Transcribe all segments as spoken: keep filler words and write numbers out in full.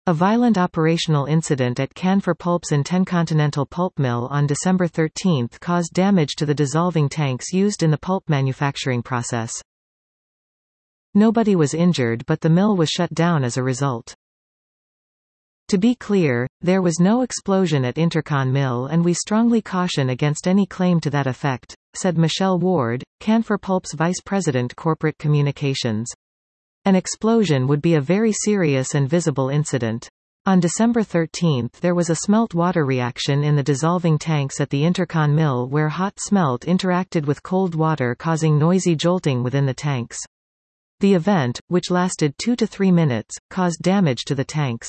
A violent operational incident at Canfor Pulp's Intercontinental Pulp Mill on December thirteenth caused damage to the dissolving tanks used in the pulp manufacturing process. Nobody was injured, but the mill was shut down as a result. To be clear, there was no explosion at Intercon Mill and we strongly caution against any claim to that effect, said Michelle Ward, Canfor Pulp's Vice President Corporate Communications. An explosion would be a very serious and visible incident. On December thirteenth there was a smelt-water reaction in the dissolving tanks at the Intercon Mill where hot smelt interacted with cold water causing noisy jolting within the tanks. The event, which lasted two to three minutes, caused damage to the tanks.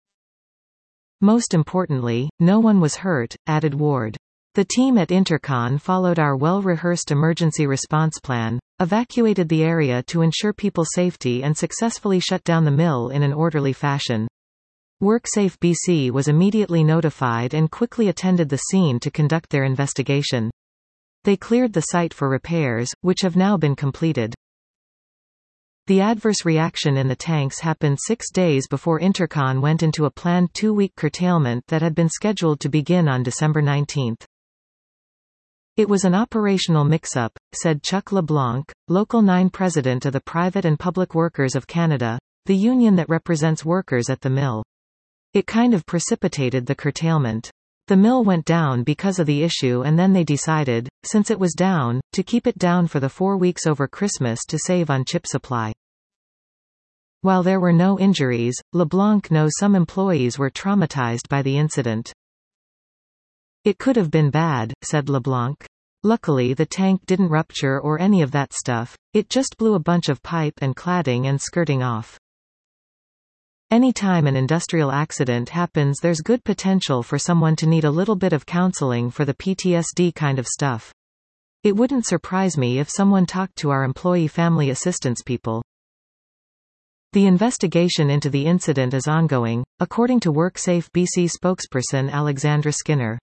Most importantly, no one was hurt, added Ward. The team at Intercon followed our well-rehearsed emergency response plan, evacuated the area to ensure people's safety and successfully shut down the mill in an orderly fashion. WorkSafe B C was immediately notified and quickly attended the scene to conduct their investigation. They cleared the site for repairs, which have now been completed. The adverse reaction in the tanks happened six days before Intercon went into a planned two-week curtailment that had been scheduled to begin on December nineteenth. It was an operational mix-up, said Chuck LeBlanc, Local nine president of the Private and Public Workers of Canada, the union that represents workers at the mill. It kind of precipitated the curtailment. The mill went down because of the issue and then they decided, since it was down, to keep it down for the four weeks over Christmas to save on chip supply. While there were no injuries, LeBlanc knows some employees were traumatized by the incident. It could have been bad, said LeBlanc. Luckily the tank didn't rupture or any of that stuff, it just blew a bunch of pipe and cladding and skirting off. Anytime an industrial accident happens there's good potential for someone to need a little bit of counseling for the P T S D kind of stuff. It wouldn't surprise me if someone talked to our employee family assistance people. The investigation into the incident is ongoing, according to WorkSafe B C spokesperson Alexandra Skinner.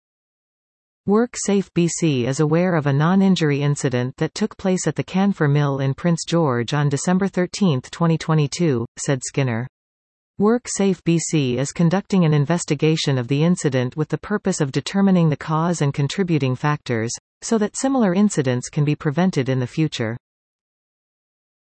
WorkSafe B C is aware of a non-injury incident that took place at the Canfor Mill in Prince George on December thirteenth twenty twenty-two, said Skinner. WorkSafe B C is conducting an investigation of the incident with the purpose of determining the cause and contributing factors, so that similar incidents can be prevented in the future.